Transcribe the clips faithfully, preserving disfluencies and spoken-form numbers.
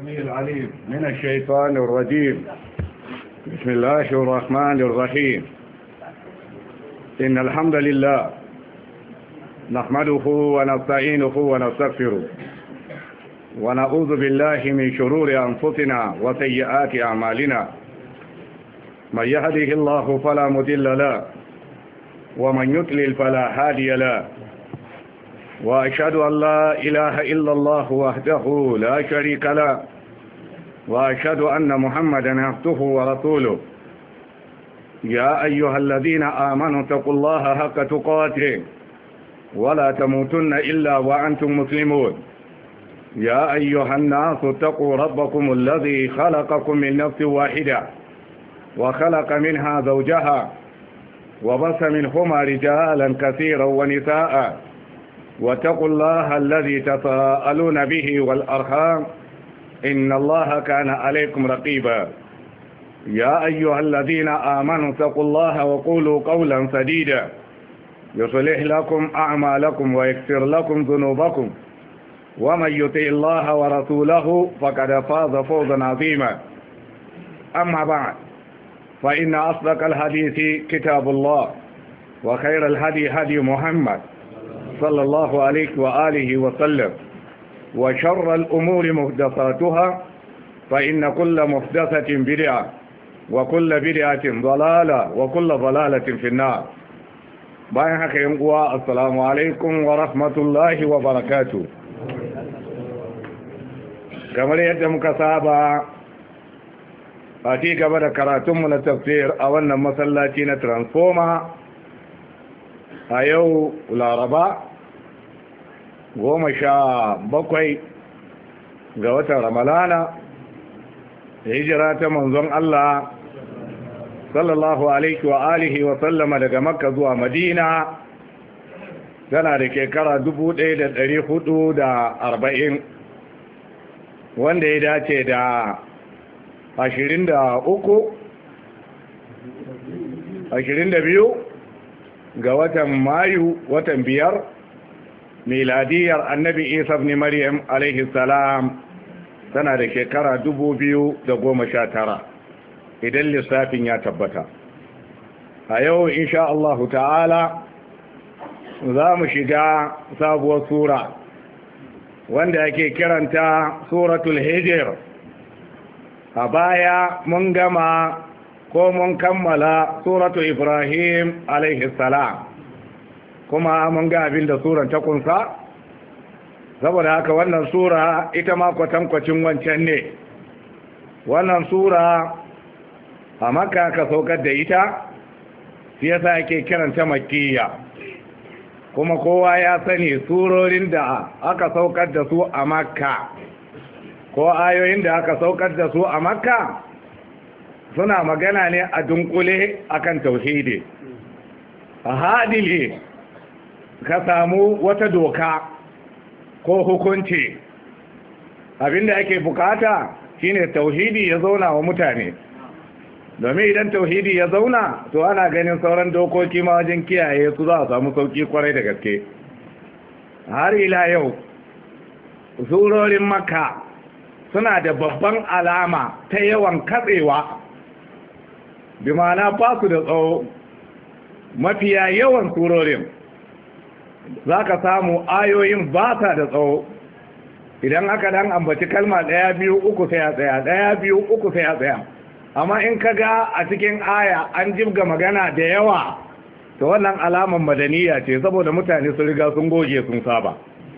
السميع العليم من الشيطان الرجيم. بسم الله الرحمن الرحيم. إن الحمد لله نحمده ونستعينه ونستغفره ونعوذ بالله من شرور أنفسنا وسيئات أعمالنا. من يهده الله فلا مضل له ومن يضلل فلا هادي له، وأشهد أن لا إله إلا الله وحده لا شريك له، وأشهد أن محمدا عبده ورسوله. يا أيها الذين آمنوا اتقوا الله حق تقاته ولا تموتن إلا وأنتم مسلمون. يا أيها الناس اتقوا ربكم الذي خلقكم من نفس واحدة وخلق منها زوجها وبث منهما رجالا كثيرا ونساء، واتقوا الله الذي تساءلون به والأرحام إن الله كان عليكم رقيبا. يا أيها الذين آمنوا اتقوا الله وقولوا قولا سديدا يصلح لكم أعمالكم ويغفر لكم ذنوبكم، ومن يطع الله ورسوله فقد فاز فوزا عظيما. أما بعد، فإن أصدق الحديث كتاب الله، وخير الهدي هدي محمد صلى الله عليه وآله وسلم، وشر الأمور محدثاتها، فإن كل محدثة بدعة وكل بدعة ضلالة وكل ضلالة في النار. bayan haka yan uwa, assalamu alaikum wa rahmatullahi wa barakatuh. kamar yadda muka saba a ci gaba da karatunmu na tafsir a wannan masallaci na transformer a yau laraba goma sha bakwai ga watan ramalana hijira ta manzon Allah sallallahu alaihi wa alihi wa sallama daga makka zuwa madina tana da shekara dubu ɗaya da ɗari hudu da arba'in, wanda ya dace da ashirin da uku ashirin da biyu ga watan mayu, watan biyar miladiyar annabi isa ibn maryam alaihi salam tana da shekara dubu biyu da goma sha tara idan lissafin ya tabbata. A yau insha Allah ta'ala za mu shiga sabuwar sura wanda ake kiranta suratul hijr. A baya mun gama ko mun kammala suratu ibrahim alaihi salam, kuma mun ga abin da suran ta kunsa. Saboda haka wannan sura ita ma kwatankwacin wancan ne. Wannan sura a makka ka saukar da ita, shi yasa ake kiranta makkiya. kuma kowa ya sani surorin da aka saukar da su a makka ko ayoyin da aka saukar da su a makka suna magana ne a dunkule akan tauhidi. A hadili ka samu wata doka ko hukunci, abinda ake bukata shine tauhidi ya zauna wa mutane, domin idan tauhidi ya zauna to ana ganin sauran dokoki ma wajen kiyaye su za a samu sauki kwarai da gaske. Har ila yau surorin makka suna da babban alama ta yawan katsewa, bi ma'ana ba su da tsawo. Mafiya yawan surorin za ka samu ayoyin ba sa da tsawo. Idan aka dan ambaci kalma ɗaya biyu uku sai a tsaya, ɗaya biyu uku sai a tsaya. Amma in ka ga a cikin aya an jibga magana da yawa, to wannan alaman madaniya ce, saboda mutane sun riga sun goge sun saba.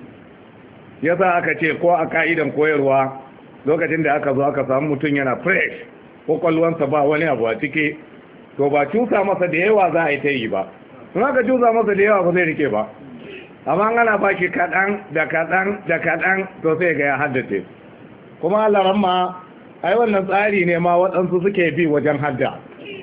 Yasa aka ce ko a ka'idan koyarwa lokacin da aka zo aka samu mutum yana fresh, kwakwalwansa ba wani abu a ciki, to ba cusa masa da yawa za a yi ta yi ba. Sun aka cusa masa da yawa ba zai rike ba. Amma ana baki kaɗan da kaɗan da kaɗan to sai ga ya haddace. Kuma Allah ramma, ai wannan tsari ne ma waɗansu suke bi wajen hadda.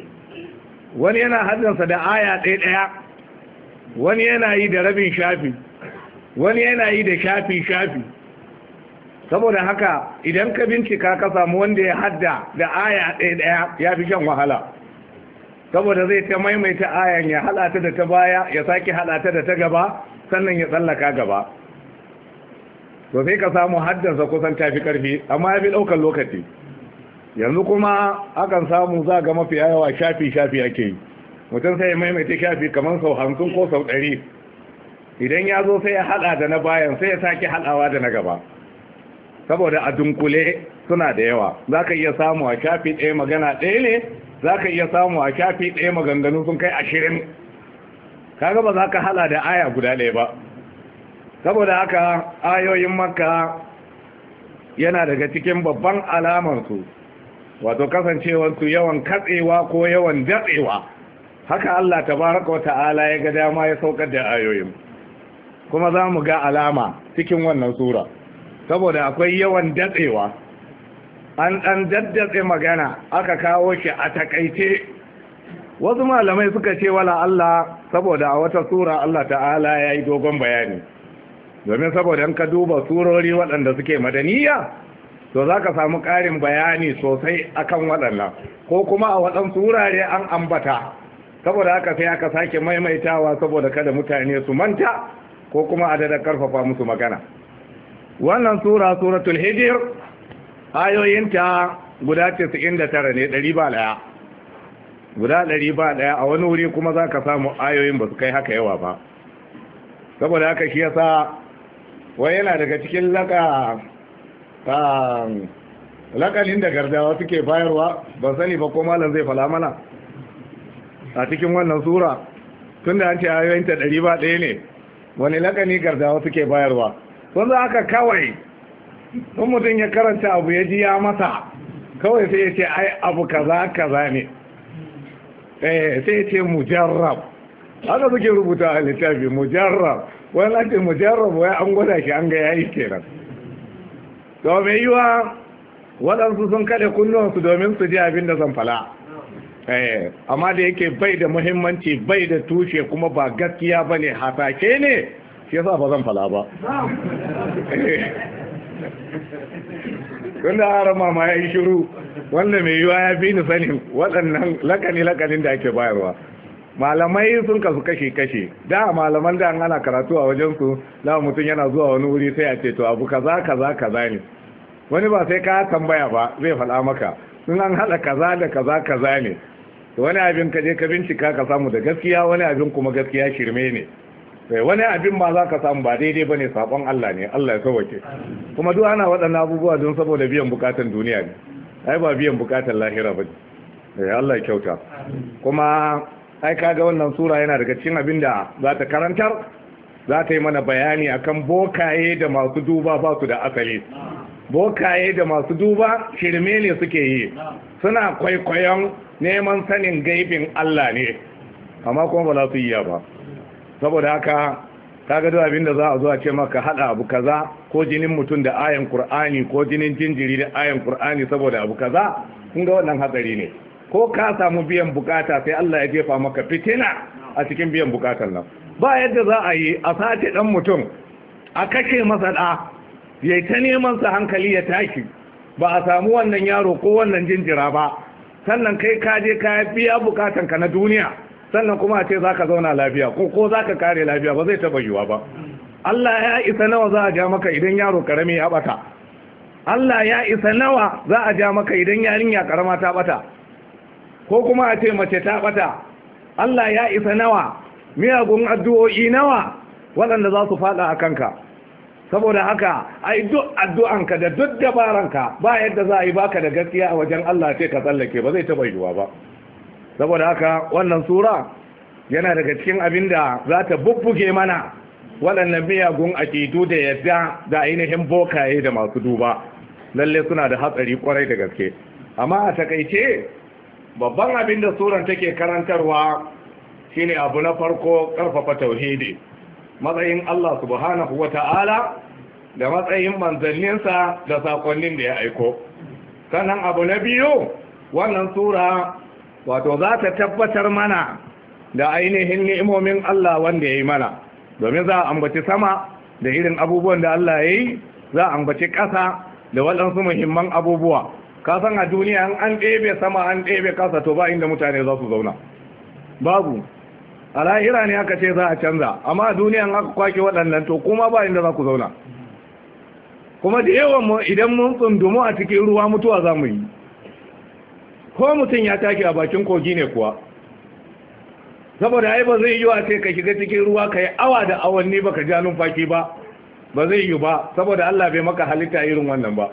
Wani yana haddansa da aya ɗaya ɗaya, wani yana yi da rabin shafi, wani yana yi da shafi shafi. Saboda haka idan ka bincika ka samu wanda ya hadda da aya ɗaya ɗaya ya fi shan wahala, saboda zai ta maimaita ayan ya halata da ta baya ya sake halata da ta gaba sannan ya tsallaka gaba. to sai ka samu haddansa kusan tafi karfi amma ya fi ɗaukar lokaci. Yanzu kuma akan samu za ga mafi yawa shafi-shafi ake yi, mutum sai ya maimaita shafi kamar sau hamsin ko sau ɗari. Idan ya zo sai ya haɗa da na bayan sai ya sake haɗawa da na gaba, saboda a dunkule suna da yawa. Za ka iya samu a shafi ɗaya magana ɗaya ne, za ka iya samu a shafi ɗaya maganganu sun kai ashirin. Kaga ba za ka haɗa da aya guda ɗaya ba. Saboda haka ayoyin Makka yana daga cikin babban alamarsu, wato kasancewarsu yawan katsewa ko yawan datsewa. Haka Allah tabaraka wa ta'ala ya ga dama ya saukar da ayoyin. Kuma za mu ga alama cikin wannan sura, saboda akwai yawan datsewa. An ɗan daddatse magana aka kawo shi a takaice. Wasu malamai suka ce wala Allah saboda a wata sura Allah ta'ala ya yi dogon bayani. Domin saboda in ka duba surori waɗanda suke madaniya, to za ka samu ƙarin bayani sosai akan waɗannan, ko kuma a waɗansu wurare an ambata, saboda haka sai aka sake maimaitawa saboda kada mutane su manta ko kuma a dada karfafa musu magana. Wannan sura suratul hijr ayoyinta guda casa'in da tara ne, ɗari ba ɗaya guda ɗari ba ɗaya. A wani wuri kuma za ka samu ayoyin ba su kai haka yawa ba. Saboda haka shi yasa wai yana daga cikin laka lakalin da gardawa suke bayarwa, ban sani ba ko malam zai fala mana a cikin wannan sura, tunda an ce ayoyinta ɗari ba ɗaya ne. Wani lakani gardawa suke bayarwa? Sun za haka kawai sun mutum ya karanta abu ya ji ya masa kawai sai ya ce ai abu kaza kaza ne, eh sai ya ce mujarrab. Haka suke rubuta a littafi mujarrab. Wani ake mujarrab wai an gwada shi an ga yayi kenan. To mai yiwa waɗansu sun kaɗe kunnuwansu domin su ji abin da zan fala, eh amma da yake bai da muhimmanci, bai da tushe, kuma ba gaskiya ba ne, hasake ne, shi yasa ba zan fala ba. Tunda harama ma ya yi shiru, wanda mai yiwa ya fi ni sanin waɗannan lakani-lakanin da ake bayarwa. Malamai sun kasu kashe-kashe, da malaman da an ana karatu a wajensu, da mutum yana zuwa wani wuri sai a ce to abu kaza kaza kaza ne. Wani ba sai ka tambaya ba zai faɗa maka, sun an haɗa kaza da kaza kaza ne. Wani abin ka je ka bincika ka samu da gaskiya, wani abin kuma gaskiya shirme ne. Wani abin ba za ka samu ba daidai ba ne, sabon Allah ne, Allah ya sauwake. Kuma duk ana waɗannan abubuwa don saboda biyan bukatan duniya ne, ai ba biyan bukatan lahira ba ne. Allah ya kyauta. Kuma ai kaga wannan sura yana daga cikin abin da za ta karantar, za ta yi mana bayani akan bokaye da masu duba ba su da asali. Bokaye da masu duba shirme ne suke yi, suna kwaikwayon neman sanin gaibin Allah ne, amma kuma ba za su yi ba. Saboda haka kaga duk abin da za a zo a ce maka hada abu kaza, ko jinin mutum da ayan Qur'ani, ko jinin jinjiri da ayan Qur'ani saboda abu kaza, kun ga wannan hatsari ne. Ko ka samu biyan bukata sai Allah ya jefa maka fitina a cikin biyan bukatan nan. Ba yadda za a yi a sace dan mutum, a kashe masa da, yayi ta neman sa hankali ya tashi, ba a samu wannan yaro ko wannan jinjira ba, sannan kai ka je ka biya bukatan ka na duniya, sannan kuma a ce zaka zauna lafiya ko ko zaka kare lafiya, ba zai taba yiwa ba. Allah ya isa nawa za a ja maka idan yaro karami ya bata. Allah ya isa nawa za a ja maka idan yarinya karama ta bata, ko kuma a ce mace ta bata. Allah ya isa nawa, miyagun addu'o'i nawa waɗanda za su fada a kanka. Saboda haka ai duk addu'anka da duk dabaranka ba yadda za a yi baka da gaskiya a wajen Allah ce ka tsallake, ba zai taɓa yiwuwa ba. Saboda haka wannan sura yana daga cikin abin da za ta bubbuge mana waɗannan miyagun akidu da yadda da ainihin bokaye da masu duba. Lalle suna da hatsari kwarai da gaske. Amma a takaice babban abin da suran take karantarwa shine abu na farko, karfafa tauhidi, matsayin Allah subhanahu wata'ala da matsayin manzanninsa da sakonnin da ya aiko. Sannan abu na biyu, wannan sura wato za ta tabbatar mana da ainihin ni'imomin Allah wanda ya yi mana, domin za a ambaci sama da irin abubuwan da Allah ya yi, za a ambaci ƙasa da waɗansu muhimman abubuwa. Ka san a duniya an ɗebe sama an ɗebe ƙasa, to ba inda mutane za su zauna, babu. A lahira ne aka ce za a canza, amma a duniya aka kwake waɗannan to kuma ba inda za ku zauna. kuma da yawan mu idan mun tsundumu a cikin ruwa mutuwa za mu yi, ko mutum ya take a bakin kogi ne kuwa, saboda ai ba zai yi wa ce ka shiga cikin ruwa ka yi awa da awanni baka ja numfashi ba, ba zai yi ba, saboda Allah bai maka halitta irin wannan ba.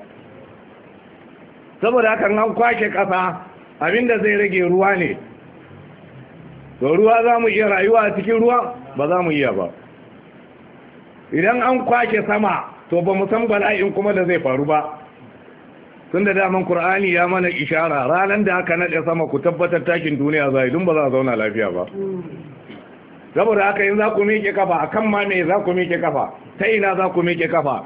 Saboda hakan an kwashe ƙasa abinda zai rage ruwa ne, to ruwa za mu iya rayuwa a cikin ruwa ba za mu iya ba. Idan an kwashe sama to ba mu san bala'in kuma da zai faru ba, tun da daman Kur'ani ya mana ishara ranar da aka naɗe sama ku tabbatar takin duniya zai dun ba za a zauna lafiya ba. Saboda haka yin za ku miƙe kafa a kan ma me za ku miƙe kafa, ta ina za ku miƙe kafa,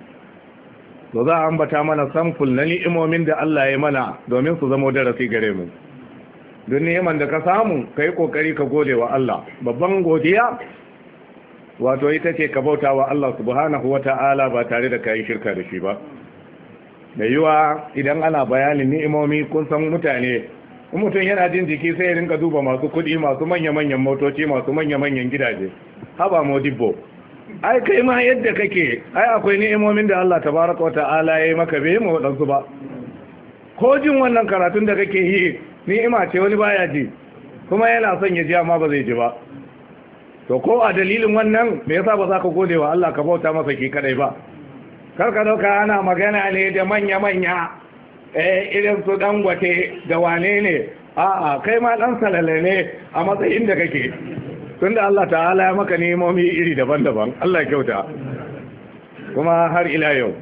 to za a ambata mana samful na ni'imomin da Allah ya mana domin su zama darasi gare mu. Don ni'iman da ka samu ka yi ƙoƙari ka gode wa Allah. Babban godiya wato ita ce ka bauta wa Allah subhanahu wa ta'ala ba tare da ka yi shirka da shi ba. Da yiwa idan ana bayanin ni'imomi kun san mutane, in mutum yana jin jiki sai ya rinka duba masu kuɗi, masu manya-manyan motoci, masu manya-manyan gidaje. Haba modibbo, ai kai ma yadda kake, ai akwai ni'imomin da Allah tabaraka wa ta'ala ya yi maka bai mu waɗansu ba. Ko jin wannan karatun da kake yi ni'ima ce wani baya ji, kuma yana son ya ji amma ba zai ji ba. To ko a dalilin wannan me yasa ba za ka gode wa Allah ka bauta masa ki kadai ba? Karka dauka ana magana ne da manya-manya eh irin su Dangote da wane ne, a'a kai ma dan salale ne a matsayin da kake, tunda Allah ta'ala ya maka nemomi iri daban-daban. Allah ya kyauta. Kuma har ila yau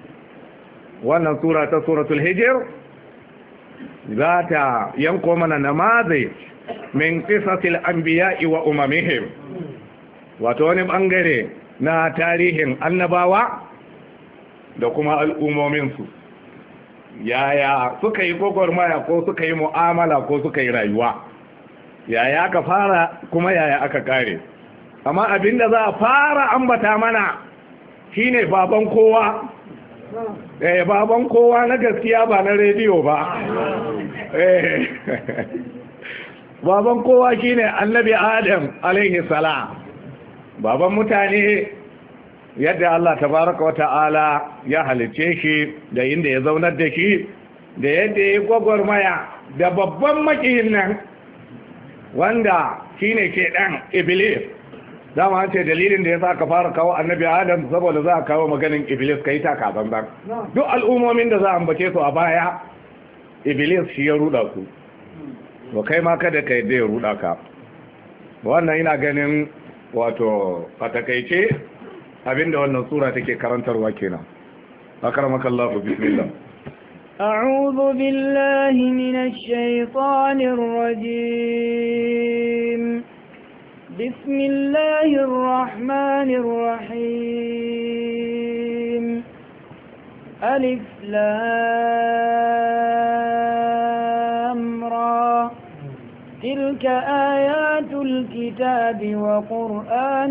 wannan sura ta suratul hijr za ta yanko mana namazai min qisasil anbiya'i wa umamihim, wato wani bangare na tarihin annabawa da kuma al'ummominsu, yaya suka yi gwagwarmaya ko suka yi mu'amala ko suka yi rayuwa, yaya aka fara kuma yaya aka kare. Amma abinda za a fara ambata mana shine baban kowa, eh baban kowa na gaskiya ba na rediyo ba, eh baban kowa shine annabi Adam alaihi salam, baban mutane, yadda Allah tabaraka wa ta'ala ya halice shi da inda ya zaunar da shi da yadda ya gwagwarmaya da babban makiyin nan wanda shine ke dan Iblis. Dama ce dalilin da ya sa ka fara kawo annabi Adam saboda za a kawo maganin Iblis kai ta kaban ban. Duk al'ummomin da za a ambace su a baya Iblis shi ya ruda su, to kai ma kada ka yadda ya ruda ka. Wannan ina ganin wato a takaice abinda wannan sura take karantarwa kenan. Akramakallahu bismillah. أعوذ بالله من الشيطان الرجيم. بسم الله الرحمن الرحيم. ألف لام را تلك آيات الكتاب وقرآن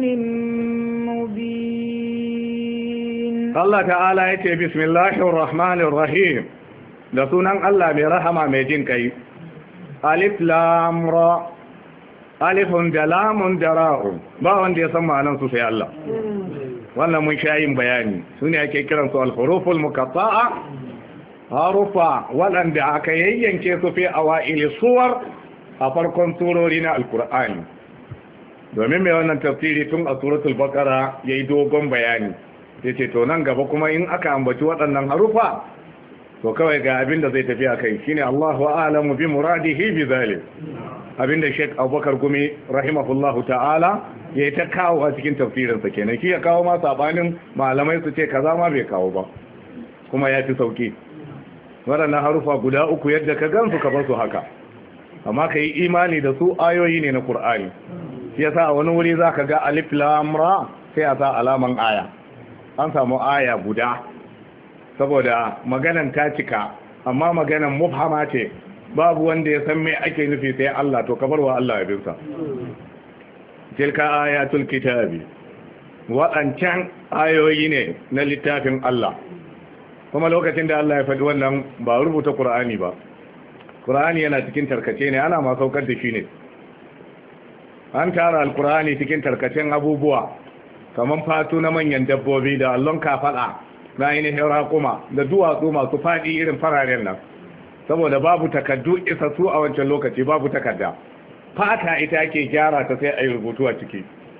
مبين. الله تعالى يتي بسم الله الرحمن الرحيم. da sunan Allah mai rahama mai jin kai. Alif lam ra, alifun da lamun da ra'un, ba wanda ya san ma'anan su sai Allah. Wannan mun sha yin bayani, su ne ake kiran su al-huruful muqatta'a, harufa waɗanda aka yayyanke su fi awa'il suwar a farkon surori na Alkur'ani. Domin mai wannan tafsiri tun a suratul Baqara yayi dogon bayani. Yace to nan gaba kuma in aka ambaci waɗannan harufa to kawai ga abin da zai tafi a kai shine Allahu a'lamu bi muradihi bi zalim, abinda Sheikh Abubakar Gumi rahimahullahu ta'ala yayi ta kawo a cikin tafsirin sa kenan. Shi ya kawo ma sabanin malamai su ce kaza ma bai kawo ba, kuma ya fi sauki. Waɗannan harufa guda uku yadda ka gansu ka bar su haka, amma ka yi imani da su ayoyi ne na Qur'ani. Shi yasa a wani wuri zaka ga alif lam ra sai a sa alaman aya, an samu aya guda saboda maganan ta cika, amma maganan mubhama ce, babu wanda ya san me ake nufi sai Allah, to kabar wa Allah abinsa. Tilka ayatul kitabi, waɗancan ayoyi ne na littafin Allah. Kuma lokacin da Allah ya faɗi wannan ba rubuta Qur'ani ba, Qur'ani yana cikin tarkace ne, ana ma saukar da shi ne. An tara al-Qur'ani cikin tarkacen abubuwa kaman fatu na manyan dabbobi da allon kafaɗa na ainihin raƙuma da duwatsu masu faɗi irin fararen nan saboda babu takaddu isassu a wancan lokaci babu takadda fata ita ake gyara ta sai a yi rubutu a ciki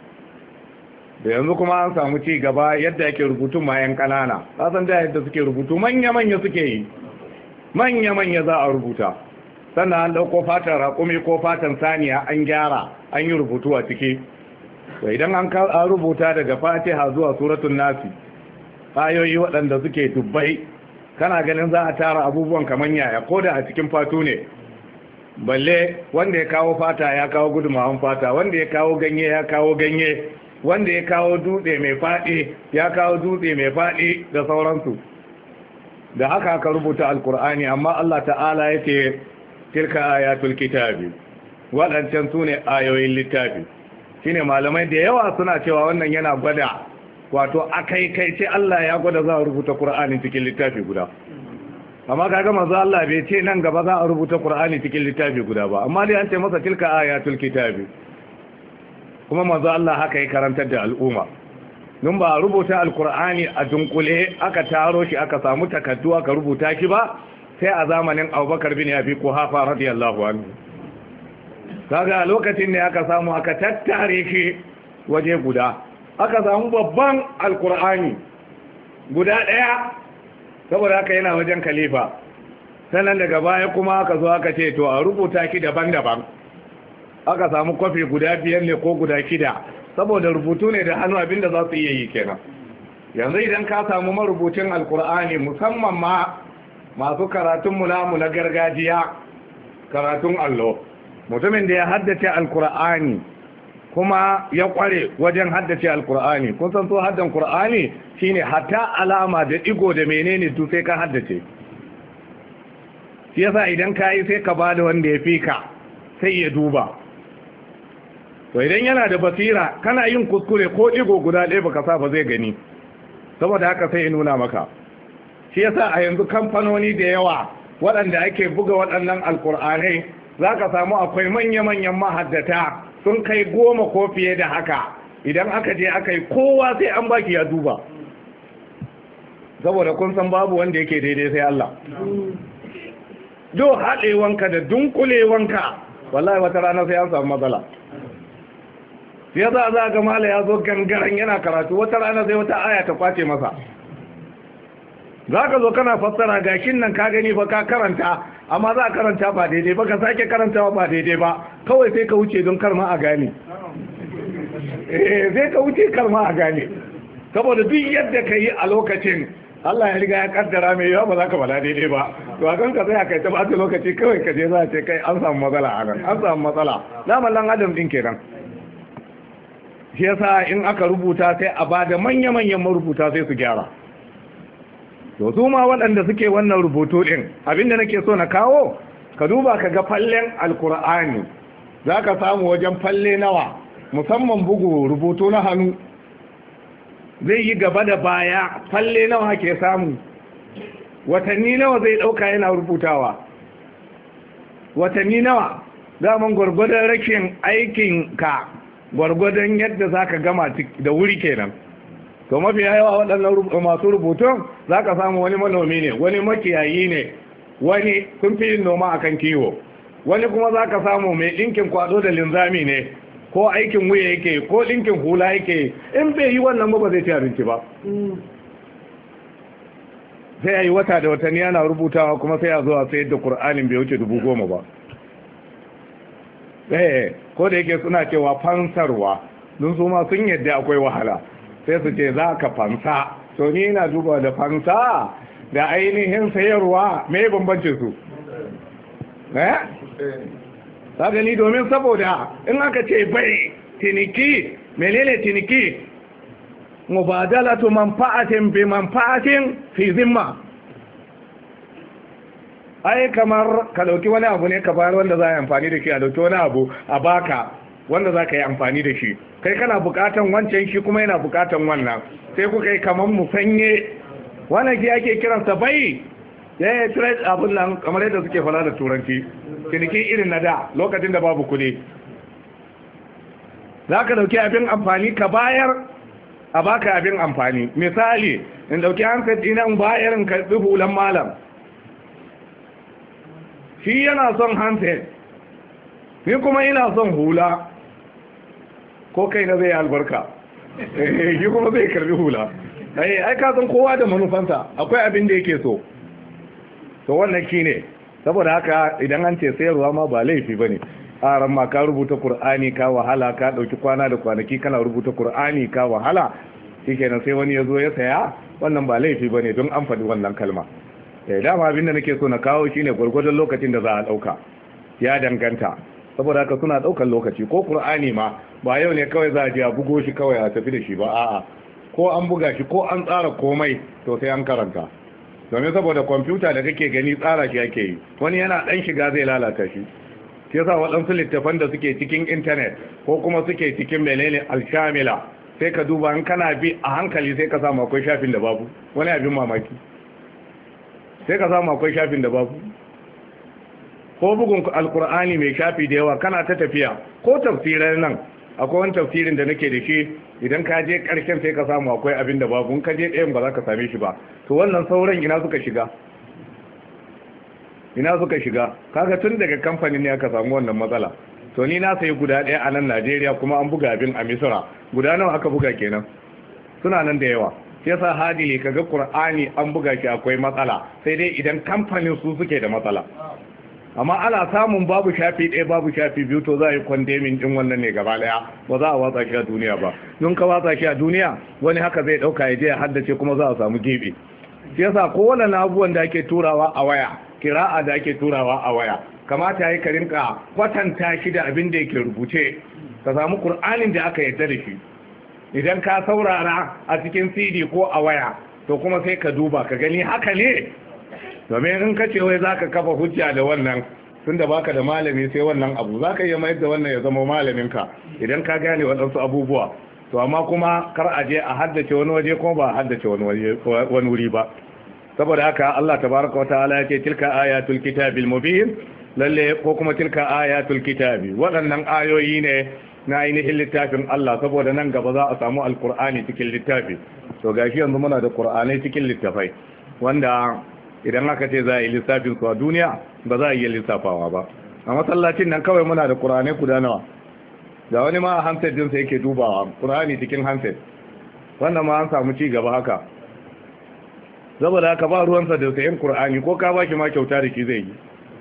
da yanzu kuma an samu ci gaba yadda ake rubutun ma yan ƙanana kasan da yadda suke rubutu manya-manya suke yi manya-manya za a rubuta sannan an ɗauko fatan raƙumi ko fatan saniya an gyara an yi rubutu a ciki to idan an rubuta daga fatiha zuwa suratun nasi ayoyi waɗanda suke dubbai kana ganin za a tara abubuwan kamar yaya ko da a cikin fatu ne balle wanda ya kawo fata ya kawo gudunmawan fata wanda ya kawo ganye ya kawo ganye wanda ya kawo dutse mai faɗi ya kawo dutse mai faɗi da sauransu da haka aka rubuta alkur'ani amma Allah ta'ala ya ce tilka ayatul kitabi waɗancan su ne ayoyin littafi shine malamai da yawa suna cewa wannan yana gwada wato akai kai ce Allah ya gwada za a rubuta Qur'ani cikin littafi guda amma kaga manzo Allah bai ce nan gaba za a rubuta Qur'ani cikin littafi guda ba amma dai an ce masa tilka ayatul kitabi kuma manzo Allah haka ya karantar da al'umma nun ba a rubuta alqur'ani a dunkule aka taro shi aka samu takaddu aka rubuta shi ba sai a zamanin Abubakar bin Abi Quhafa radiyallahu anhu kaga lokacin ne aka samu aka tattare shi waje guda aka samu babban alkur'ani guda ɗaya saboda haka yana wajen khalifa sannan daga baya kuma aka zo aka ce to a rubuta ki daban-daban aka samu kwafi guda biyar ne ko guda shida saboda rubutu ne da hannu abinda za su iya yi kenan yanzu idan ka samu marubucin alkur'ani musamman ma masu karatunmu namu na gargajiya karatun allo mutumin da ya haddace alkur'ani kuma ya kware wajen haddace alkur'ani kun san so haddan kur'ani shine hatta alama da digo da menene duk sai ka haddace shi yasa idan ka yi sai ka bada wanda ya fika sai ya duba to idan yana da basira kana yin kuskure ko digo guda ɗaya baka sa ba zai gani saboda haka sai ya nuna maka shi yasa a yanzu kamfanoni da yawa waɗanda ake buga waɗannan alkur'anai zaka samu akwai manya-manyan mahaddata sun kai goma ko fiye da haka idan aka je aka yi kowa sai an baki ya duba saboda kun san babu wanda yake daidai sai Allah do haɗewanka da dunkulewanka wallahi wata rana sai an samu matsala sai za a ga mala ya zo gangaren yana karatu wata rana sai wata aya ta kwace masa za ka zo kana fassara gashin nan ka gani fa ka karanta amma za a karanta ba daidai ba ka sake karantawa ba daidai ba kawai sai ka wuce don karma a gane eh sai ka wuce karma a gane saboda duk yadda ka yi a lokacin Allah ya riga ya kaddara mai yawa ba za ka bala daidai ba to a kan ka sai a kai ta bata lokaci kawai ka je za a ce kai an samu matsala a nan an samu matsala daman lan adam din kenan shi yasa in aka rubuta sai a bada manya-manyan marubuta sai su gyara to su ma waɗanda suke wannan rubutu ɗin abinda nake so na kawo ka duba ka ga fallen alkur'ani za ka samu wajen falle nawa musamman bugu rubutu na hannu zai yi gaba da baya falle nawa ke samu watanni nawa zai ɗauka yana rubutawa watanni nawa zaman gwargwadon rashin aikinka gwargwadon yadda za ka gama da wuri kenan to mafi yawa waɗannan masu rubutun za ka samu wani manomi ne wani makiyayi ne wani sun fi yin noma akan kiwo wani kuma za ka samu mai ɗinkin kwado da linzami ne ko aikin wuya yake ko ɗinkin hula yake in bai yi wannan ba zai ci abinci ba sai ya yi wata da watanni yana rubutawa kuma sai ya zo a sayar da ƙur'anin bai wuce dubu goma ba eh ko da yake suna cewa fansarwa don su ma sun yadda akwai wahala sai su ce za ka fansa to ni na duba da fansa da ainihin sayarwa mai bambancin su eh ta gani domin saboda in aka ce bai tiniki menene tiniki mubadalatu manfa'atin bi manfa'atin fi zimma ai kamar ka dauki wani abu ne ka bayar wanda za a yi amfani da shi a dauki wani abu a baka wanda za ka yi amfani da shi kai kana bukatan wancan shi kuma yana bukatan wannan sai kuka yi kamar musanye wannan ki ake kiransa bai ya yi trade abin nan kamar yadda suke fara da turanci ciniki irin na da lokacin da babu kudi za ka dauki abin amfani ka bayar a baka abin amfani. Misali, in dauki handset ina in ba irin karbi hulan malam, shi yana son handset, ni kuma ina son hula, ko kai na zai albarka, shi kuma zai karbi hula. Ai ka san kowa da manufansa, akwai abin da yake so. To wannan shi ne, saboda haka idan an ce sayarwa ma ba laifi ba ne. A ran ma ka rubuta Kur'ani ka wahala, ka ɗauki kwana da kwanaki kana rubuta Kur'ani ka wahala, shi kenan sai wani ya zo ya saya, wannan ba laifi ba ne don an faɗi wannan kalma. Eh, dama abin da nake so na kawo shi ne gwargwadon lokacin da za a ɗauka, ya danganta. Saboda haka suna ɗaukar lokaci, ko Kur'ani ma ba yau ne kawai za a je a bugo shi kawai a tafi da shi ba, a'a. Ko an buga shi ko an tsara komai to sai an karanta, domin saboda kwamfuta da kake gani tsara shi ake yi, wani yana dan shiga zai lalata shi. Shi yasa waɗansu littafan da suke cikin intanet ko kuma suke cikin menene alshamila, sai ka duba in kana bi a hankali sai ka samu akwai shafin da babu, wani abin mamaki sai ka samu akwai shafin da babu. Ko bugun alkur'ani mai shafi da yawa kana ta tafiya, ko tafsirar nan akwai wani tafsirin da nake da shi, idan ka je ƙarshen sai ka samu akwai abin da babu, in ka je ɗayan ba za ka same shi ba. To wannan sauran ina suka shiga ina suka shiga kaga tun daga kamfanin ne aka samu wannan matsala. To ni na sayi guda ɗaya a nan Najeriya, kuma an buga abin a Misra. Guda nawa aka buga kenan? Suna nan da yawa. Shi yasa hadili kaga Qur'ani an buga shi akwai matsala, sai dai idan kamfanin su suke da matsala. Amma ana samun babu shafi ɗaya babu shafi biyu, to za a yi kwandemin ɗin wannan ne gaba ɗaya, ba za a watsa shi a duniya ba. Don ka watsa shi a duniya, wani haka zai ɗauka ya je ya haddace, kuma za a samu gebe. Shi yasa kowane abubuwan da ake turawa a waya, kira'a da ake turawa a waya, kamata ya yi ka rinka kwatanta shi da abin da yake rubuce, ka samu Kur'anin da aka yarda da shi. Idan ka saurara a cikin C D ko a waya, to kuma sai ka duba ka gani haka ne. Domin in ka ce wai za ka kafa hujja da wannan, tun da baka da malami sai wannan abu, za ka iya mayar da wannan ya zama malaminka idan ka gane waɗansu abubuwa. To amma kuma kar a je a haddace wani waje, kuma ba a haddace wani wuri ba. Saboda haka Allah tabaraka wata'ala ya ce tilka ayatul kitabil mubin, lalle ko kuma tilka ayatul kitabi, waɗannan ayoyi ne na ainihin littafin Allah, saboda nan gaba za a samu alkur'ani cikin littafi. To gashi yanzu muna da qur'anai cikin littafai, wanda idan aka ce za a yi lissafin su a duniya ba za a iya lissafawa ba. A masallacin nan kawai muna da ƙur'anai guda nawa, da wani ma a handset dinsa yake dubawa ƙur'ani cikin handset, wannan ma an samu ci gaba haka. Saboda haka ba ruwansa da sayan ƙur'ani, ko ka baki ma kyauta da shi zai yi.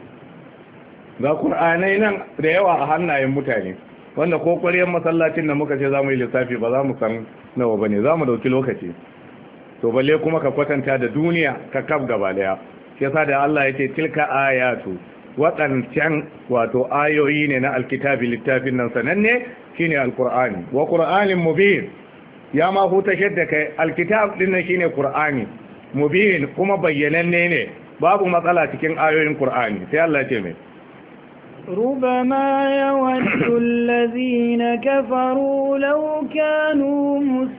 Ga ƙur'anai nan da yawa a hannayen mutane, wanda ko ƙwaryen masallacin da muka ce za mu yi lissafi ba za mu san nawa ba ne, za mu ɗauki lokaci. To balle kuma ka kwatanta da duniya ka kaf gaba daya. Shi yasa da Allah yace tilka ayatu, waɗancan wato ayoyi ne na alkitabi, littafin nan sananne shine alqur'ani, wa qur'anin mubin. Ya ma huta shadda kai, alkitab din nan shine qur'ani mubin, kuma bayyananne ne, babu matsala cikin ayoyin qur'ani. Sai Allah ya ce mai ربما يود الذين كفروا لو كانوا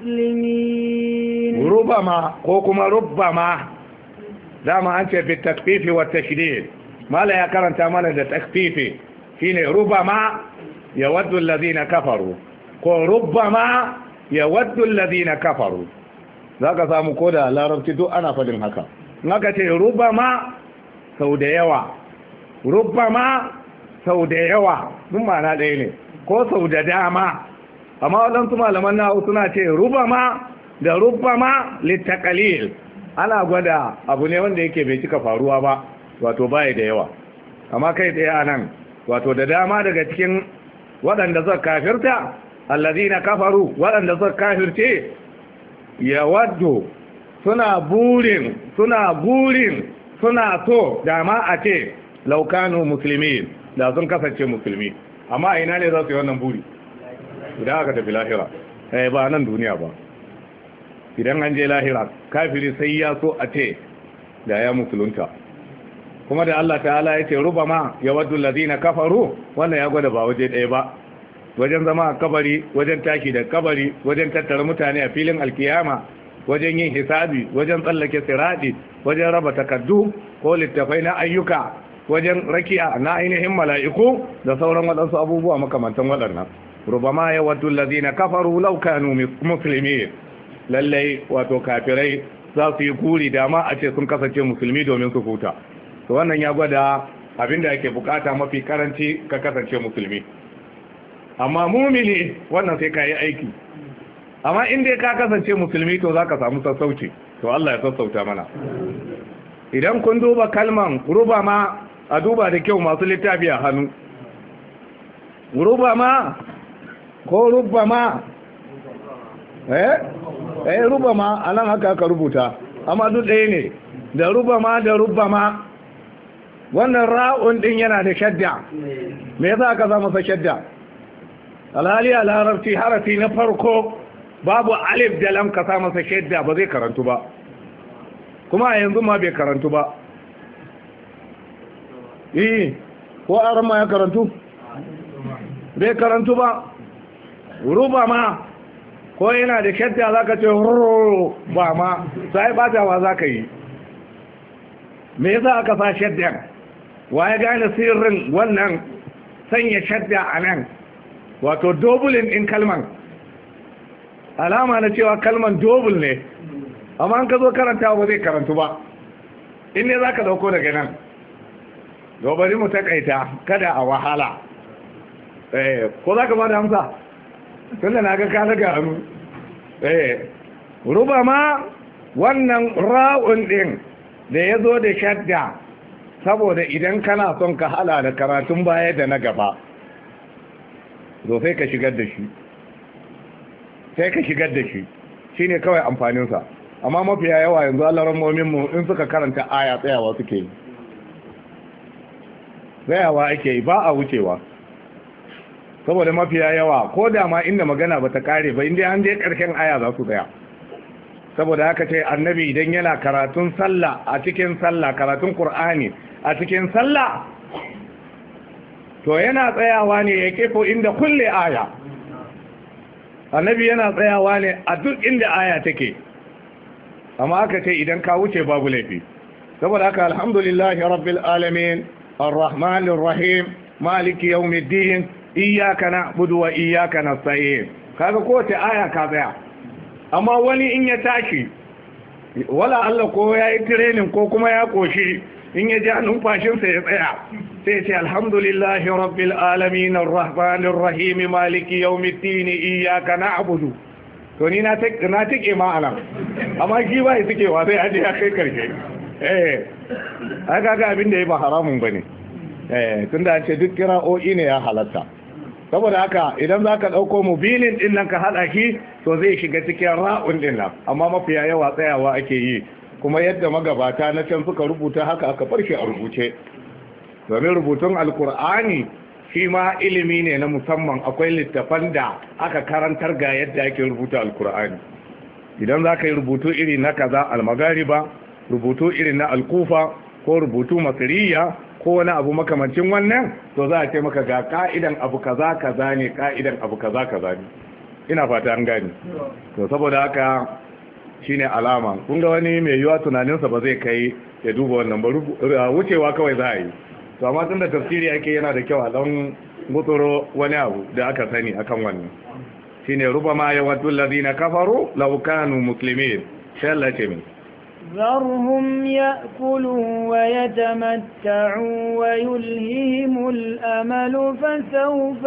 مسلمين. ربما كوكما ربما دام أنت في التخفيف والتشديد، ما لا يكرن تامانا التخفيف فين ربما يود الذين كفروا، كو ربما يود الذين كفروا. ذاك سامو كودا لا ربطتو أنا فدن هكا نكا ربما سوديوا، ربما sau da yawa duk ma'ana ɗaya ne, ko sau da dama. Amma waɗansu malaman nahu suna ce rubama da rubama littakalil, ana gwada abu ne wanda yake bai cika faruwa ba, wato baya da yawa. Amma kai tsaye a nan, wato da dama daga cikin waɗanda suka kafirta, allazina kafaru, waɗanda suka kafirce, ya waddo suna burin suna burin suna so dama a ce laukanu musulmi, da sun kasance musulmi. Amma a ina ne za su yi wannan buri? Idan aka tafi lahira, eh ba nan duniya ba. Idan an je lahira, kafiri sai ya so a ce da ya musulunta. Kuma da Allah ta'ala ya ce rubama ya waddu allazina kafaru, wannan ya gwada ba waje ɗaya ba. Wajen zama a kabari, wajen taki da kabari, wajen tattara mutane a filin alkiyama, wajen yin hisabi, wajen tsallake siradi, wajen raba takaddu ko littafai na ayyuka, wajen rakiya na ainihin mala'iku da sauran waɗansu abubuwa makamantan waɗannan. Rubama ya waddu allazina kafaru law kanu muslimin. lallai wato kafirai za su yi kuri dama a ce sun kasance musulmi domin su huta. To wannan ya gwada abinda ake bukata mafi karanci ka kasance musulmi. Amma mumini wannan sai ka yi aiki. Amma in dai ka kasance musulmi to za ka samu sassauci. To Allah ya sassauta mana. Idan kun duba kalman ruba ma a duba da kyau masu littafi a hannu. Ruba ma ko ruba ma eh eh ruba ma anan haka aka rubuta amma duk ɗaya ne da ruba ma da ruba ma. Wannan ra'un din yana da shadda. Me yasa aka sa masa shadda? Alhali a larabci harafi na farko babu alif da lam ka sa masa shadda ba zai karantu ba. Kuma a yanzu ma bai karantu ba. Eh ko aran ma ya karantu? Bai karantu ba. Ruba ma ko yana da shadda zaka ce ba ma sai batawa zaka yi. Me yasa aka sa shaddan? Wa ya gane sirrin wannan sanya shadda a nan? Wato dobulin in kalman alama na cewa kalman dobul ne, amma an ka zo karanta ba zai karantu ba. In ne za ka dauko daga nan dobari mu takaita kada a wahala. Eh ko za ka ba da amsa tunda na ga ka daga hannu. Eh ruba ma wannan ra'un din da ya zo da shadda saboda idan kana son ka hala da karatun baya da na gaba zo sai ka shigar da shi sai ka shigar da shi shine kawai amfaninsa. Amma mafiya yawa yanzu alarammomin mu in suka karanta aya tsayawa suke yi, tsayawa ake yi ba a wucewa saboda mafiya yawa ko da ma inda magana ba ta kare ba inda an je karshen aya za su tsaya. Saboda haka ce annabi idan yana karatun sallah a cikin sallah karatun Qur'ani a cikin sallah to yana tsayawa ne ya kefo inda kulle aya. Annabi yana tsayawa ne a duk inda aya take. Amma aka ce idan ka wuce babu laifi. Saboda haka alhamdulillahi rabbil alamin arrahmanir rahim maliki yawmiddin iyyaka na'budu wa iyyaka nasta'in. Kaga kowace aya ka tsaya. Amma wani in ya tashi wala Allah ko ya yi training ko kuma ya koshi in ya ji numfashinsa ya tsaya sai ce alhamdulillahi rabbil alamin arrahmanir rahim maliki yawmiddin iyyaka na'budu. To ni na take na take ma anan amma shi bai suke wa sai aje ya kai karshe. Eh aka ga abin da yayi ba haramun bane. Eh tunda an ce duk kira'o'i ne ya halatta. Saboda haka idan za ka ɗauko mobilin ɗin nan ka haɗa shi to zai shiga cikin ra'un ɗin nan, amma mafiya yawa tsayawa ake yi, kuma yadda magabata na can suka rubuta haka aka farshi a rubuce. Domin rubutun alkur'ani shi ma ilimi ne na musamman, akwai littafan da aka karantar ga yadda ake rubuta alkur'ani. Idan za ka yi rubutu iri na kaza almagariba, rubutu iri na alkufa ko rubutu masiriya ko wani abu makamancin wannan to za a ce maka ga ka'idan abu kaza kaza ne ka'idan abu kaza kaza ne. Ina fata an gani. To saboda haka shine alama. Kun ga wani mai yiwa tunaninsa ba zai kai ya duba wannan ba, wucewa kawai za a yi. To amma tunda tafsiri ake yana da kyau a dan gutsuro wani abu da aka sani akan wannan. Shine rubama yawaddu alladhina kafaru law kanu muslimin. Sai Allah ce min ذرهم يأكلوا ويتمتعوا ويلههم الأمل فسوف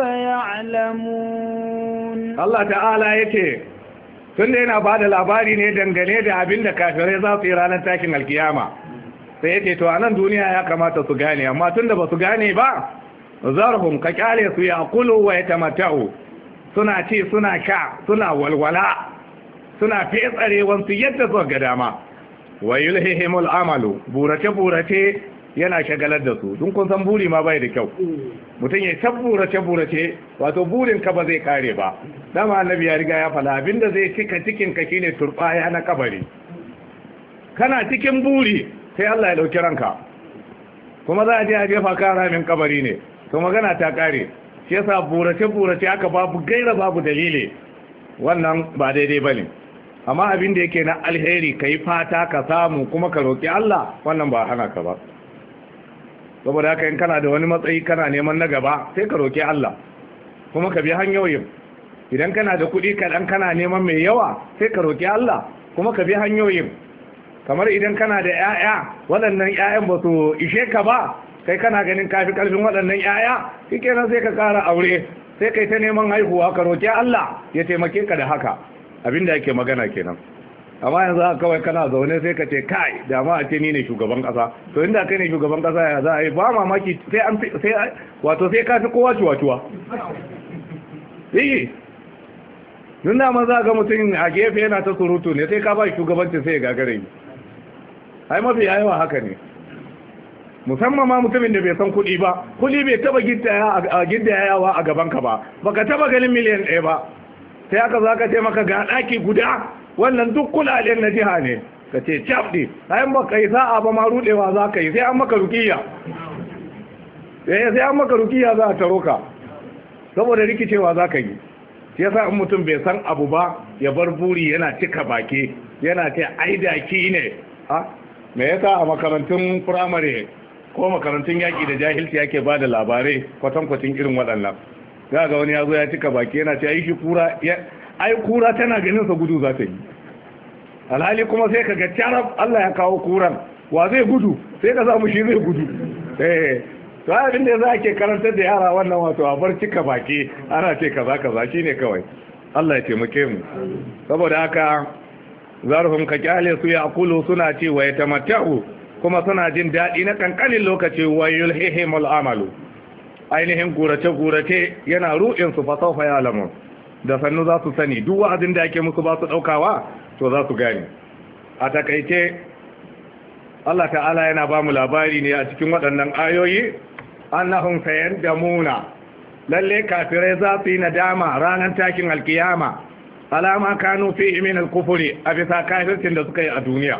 يعلمون. الله تعالى يتي tun da yana ba da labari ne dangane da abin da kafirai za su yi ranar takin alkiyama sai yake to a nan duniya ya kamata su gane, amma tun da ba su gane ba zarhum ka kyale su ya kulu wa ya tamata'u suna ci suna sha suna walwala suna fetsarewansu yadda su ga dama. Wa yulhihimul amalu burace burace yana shagalar da su. Dun kun san buri ma bai da kyau, mutum ya ta burace burace wato burin ka ba zai kare ba. Dama annabi ya riga ya fada abinda zai cika cikin ka shine turbaya na kabari. Kana cikin buri sai Allah ya dauki ranka, kuma za a je a jefa ka ramin kabari ne, to magana ta kare. Shi yasa burace burace aka babu gaira babu dalili, wannan ba daidai bane. Amma abin da yake na alheri kai fata ka samu kuma ka roki Allah, wannan ba hana ka ba. Saboda haka in kana da wani matsayi kana neman na gaba sai ka roki Allah kuma ka bi hanyoyin. idan kana da kuɗi kaɗan kana neman mai yawa sai ka roƙi Allah kuma ka bi hanyoyin. Kamar idan kana da 'ya'ya waɗannan 'ya'yan ba su ishe ka ba, kai kana ganin kafi ƙarfin waɗannan 'ya'ya, shi kenan sai ka ƙara aure, sai kai ta neman haihuwa, ka roƙi Allah ya taimake ka da haka. Abin da yake magana kenan. Amma yanzu haka kawai kana zaune sai ka ce kai da ma a ce ni ne shugaban ƙasa, to inda kai ne shugaban ƙasa ya za a yi ba mamaki sai an sai wato sai ka fi kowa cuwa-cuwa. Yi nun da man za ga mutum a gefe yana ta surutu ne sai ka ba shugabancin sai ya gagare yi. Ai mafi yawa haka ne, musamman ma mutumin da bai san kuɗi ba, kuɗi bai taba yawa a gabanka ba, baka taba ganin miliyan ɗaya ba, sai aka za ka ce maka ga ɗaki guda wannan duk kuɗaɗen na jiha ne, ka ce caɓɗi, ayin baka yi sa'a ba ma ruɗewa za ka yi sai an maka rukiya, sai an maka rukiya za a taro ka, saboda rikicewa za ka yi. Shi yasa in mutum bai san abu ba ya bar buri yana cika baki yana ce aidaki ne. Me yasa a makarantun firamare ko makarantun yaƙi da jahilci yake ba da labarai kwatankwacin irin waɗannan? Za ga wani ya zo ya cika baki yana ce ai shi kura, ai kura tana ganin sa gudu za ta yi. Alhali kuma sai ka ga carab Allah ya kawo kuran, wa zai gudu sai ka samu shi zai gudu. Eh, to abin da za ke karantar da yara wannan wato a bar cika baki ana ce kaza kaza shine kawai. Allah ya taimake mu. Saboda haka zarhum ka kyale su ya akulu suna ci wa ya tamatta'u kuma suna jin daɗi na kankanin lokaci wa yulhihimul amalu, ainihin gurace-gurace yana ruɗin su fasaufa ya alamu da sannu za su sani duk wa'azin da ake musu ba su ɗaukawa to za su gani. A takaice Allah ta'ala yana ba mu labari ne a cikin waɗannan ayoyi annahum sayandamuna, lalle kafirai za su yi nadama ranar takin alkiyama alama kanu fi min al-kufri a bisa kafircin da suka yi a duniya.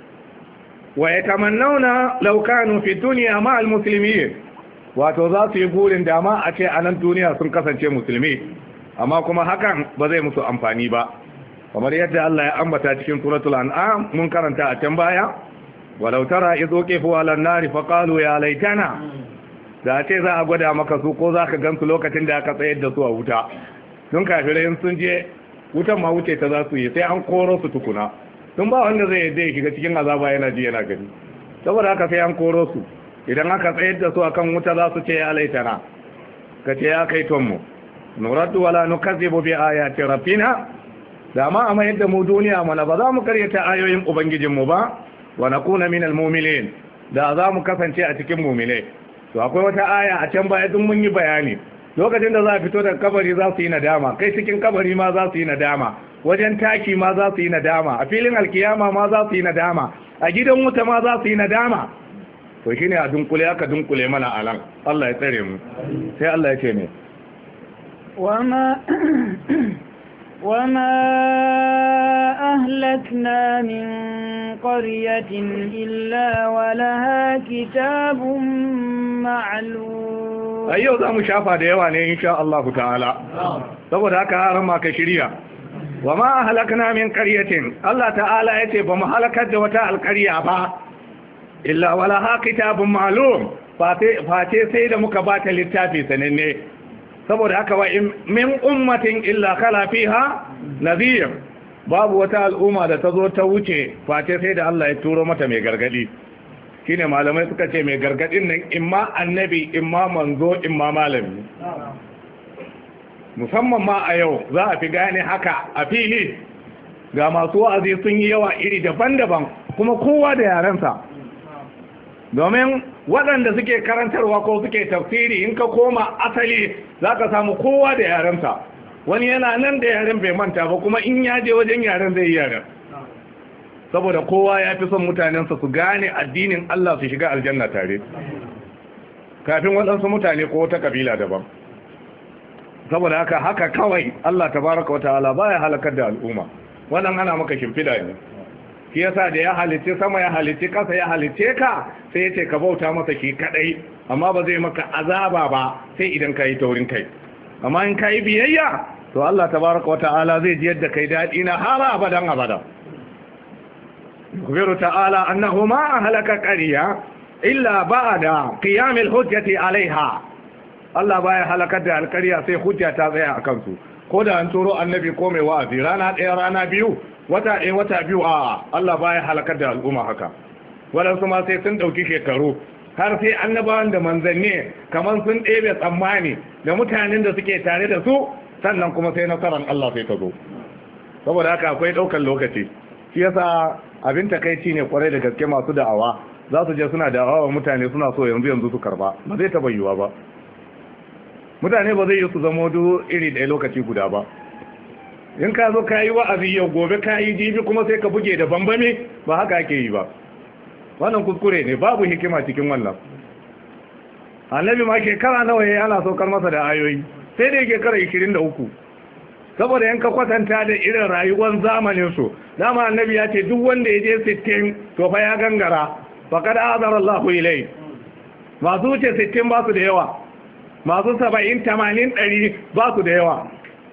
Wa yatamannawna law kanu fi dunya ma al-muslimin, wato za su yi burin dama a ce a nan duniya sun kasance musulmi, amma kuma hakan ba zai musu amfani ba. Kamar yadda Allah ya ambata cikin suratul an'am mun karanta a can baya, walau tara idh uqifu ala an-nari fa qalu ya laitana, da ce za a gwada maka su ko za ka gansu lokacin da aka tsayar da su a wuta. Sun kafirai sun je wutan ma wuce ta za su yi sai an koro su tukuna, tun ba wanda zai yadda ya shiga cikin azaba yana ji yana gani, saboda haka sai an koro su. Idan aka tsayar da su akan wuta za su ce ya laitana, ka ce ya kai tonmu nuraddu wala nukazzibu bi ayati rabbina, da ma amma yadda mu duniya mana ba za mu karyata ayoyin ubangijinmu ba, wa nakuna minal mu'minin, da za mu kasance a cikin mu'mine. To akwai wata aya a can baya dun mun yi bayani, lokacin da za a fito daga kabari za su yi nadama, kai cikin kabari ma za su yi nadama, wajen taki ma za su yi nadama, a filin alkiyama ma za su yi nadama, a gidan wuta ma za su yi nadama. To shine a dunkule aka dunkule mana alan. Allah ya tsare mu. Sai Allah ya ce ne wama wama ahlakna min qaryatin illa walaha kitabun ma'lum. Ayyau za mu shafa da yawa ne insha Allah ta'ala, saboda haka haram ma ka shirya. Wama ahlakna min qaryatin, Allah ta'ala yace ba mu halakar da wata alƙarya ba illa walaha kitabun ma'lum, face sai da muka bata littafi sananne. Saboda haka wa min ummatin illa khala fiha nadhir, babu wata al'umma da ta zo ta wuce face sai da Allah ya turo mata mai gargadi. Shine malamai suka ce mai gargadin nan imma annabi imma manzo imma malami. Musamman ma a yau za a fi gane haka a fili, ga masu wa'azi sun yi yawa iri daban-daban kuma kowa da yarensa. Domin waɗanda suke karantarwa ko suke tafsiri in ka koma asali za ka samu kowa da yarensa, wani yana nan da yaren bai manta ba kuma in ya je wajen yaren zai yi yaren, saboda kowa ya fi son mutanensa su gane addinin Allah su shiga aljanna tare kafin waɗansu mutane ko wata kabila daban. Saboda haka haka kawai Allah tabaraka wa ta'ala baya halakar da al'umma, wannan ana maka shimfida ne. Shi yasa da ya halice sama ya halice kasa ya halice ka sai yace ka bauta masa shi kadai, amma ba zai maka azaba ba sai idan ka yi taurin kai. Amma in ka yi biyayya to Allah tabaraka wa ta'ala zai ji yadda kai dadi na har abadan abada. Kubiru ta'ala annahu ma halaka qarya illa ba'da qiyam al-hujjati alaiha. Allah baya halakar da alƙarya sai hujja ta tsaya akan su. ko da an turo annabi ko mai wa'azi rana ɗaya rana biyu wata ɗaya wata biyu a Allah baya halakar da al'umma haka waɗansu ma sai sun ɗauki shekaru har sai annabawan da manzanni kamar sun ɗebe tsammani da mutanen da suke tare da su sannan kuma sai nasarar Allah sai ta zo saboda haka akwai ɗaukar lokaci shi yasa abin takaici ne kwarai da gaske masu da'awa za su je suna da'awa mutane suna so yanzu yanzu su karba ba zai taɓa yiwuwa ba mutane ba zai yi su zama duk iri ɗaya lokaci guda ba in ka zo ka yi wa'azi yau gobe ka yi jibi kuma sai ka buge da bambame ba haka ake yi ba wannan kuskure ne babu hikima cikin wannan annabi ma shekara nawa yayi ana saukar masa da ayoyi sai dai shekara ishirin da uku saboda yanka kwatanta da irin rayuwar zamanin su dama annabi ya ce duk wanda ya je sittin to fa ya gangara faqad azara Allahu ilai masu wuce sittin ba su da yawa masu saba'in tamanin ɗari ba su da yawa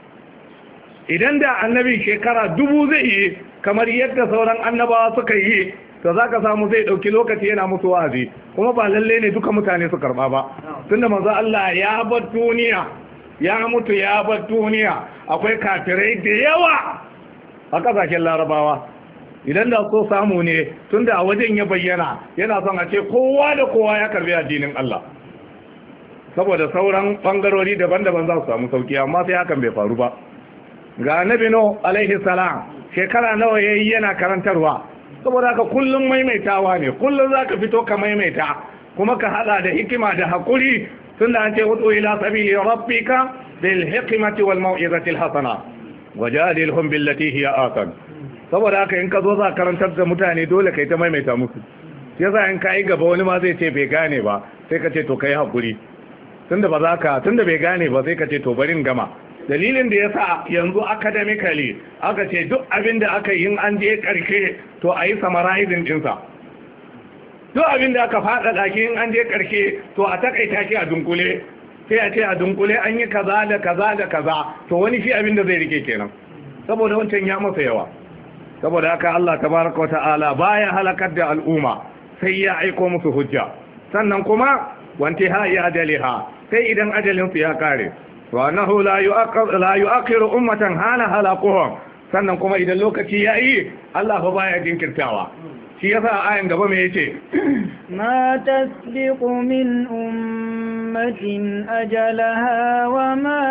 idan da annabi shekara dubu zai yi kamar yadda sauran annabawa suka yi to za ka samu zai ɗauki lokaci yana musu wa'azi kuma ba lalle ne duka mutane su karɓa ba tunda manzo Allah ya bar duniya ya mutu ya bar duniya akwai kafirai da yawa a ƙasashen larabawa idan da so samu ne tunda a wajen ya bayyana yana son a ce kowa da kowa ya karbi addinin Allah saboda sauran bangarori daban-daban za su samu sauki amma sai hakan bai faru ba ga annabi no alaihi salam shekara nawa yayi yana karantarwa saboda haka kullum maimaitawa ne kullum zaka fito ka maimaita kuma ka hada da hikima da hakuri tunda an ce wudu ila sabili rabbika bil hikmati wal mau'izati al hasana wajadilhum billati hiya ahsan saboda haka in ka zo za karantar da mutane dole kai ta maimaita musu yasa in kai gaba wani ma zai ce bai gane ba sai ka ce to kai hakuri tunda ba za ka tunda bai gane ba sai ka ce to bari in gama dalilin da ya sa yanzu academically aka ce duk abin da aka yi an je karshe to a yi summarizing dinsa duk abin da aka faɗa ɗaki in an je karshe to a takaita shi a dunkule sai a ce a dunkule an yi kaza da kaza da kaza to wani shi abin da zai rike kenan saboda wancan ya masa yawa saboda haka Allah tabaraka wata'ala baya halakar da al'umma sai ya aiko musu hujja sannan kuma wanti ha ya adaliha sai idan ajalin su ya kare wa annahu la yu'akhir la yu'akhiru ummatan hana halaquhum sannan kuma idan lokaci yayi Allah fa baya jinkirtawa shi yasa ayan gaba me yace ma tasbiqu min ummatin ajalaha wa ma